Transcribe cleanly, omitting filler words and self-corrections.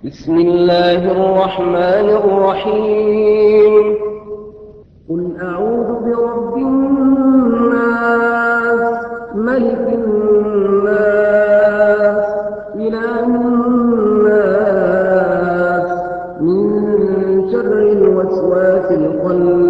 بسم الله الرحمن الرحيم. قل أعوذ برب الناس، ملك الناس، إله الناس، من شر الوسواس الخناس